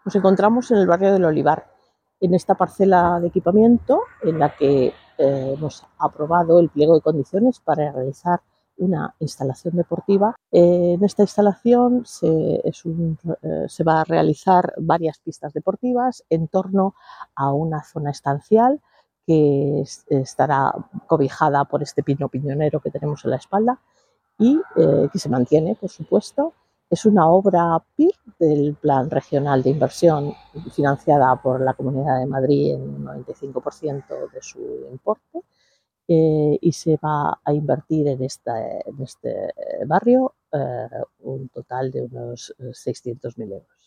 Nos encontramos en el barrio del Olivar, en esta parcela de equipamiento en la que hemos aprobado el pliego de condiciones para realizar una instalación deportiva. En esta instalación se va a realizar varias pistas deportivas en torno a una zona estancial que estará cobijada por este pino piñonero que tenemos en la espalda y que se mantiene, por supuesto. Es una obra PIR del Plan Regional de Inversión financiada por la Comunidad de Madrid en un 95% de su importe y se va a invertir en este barrio un total de unos 600.000 euros.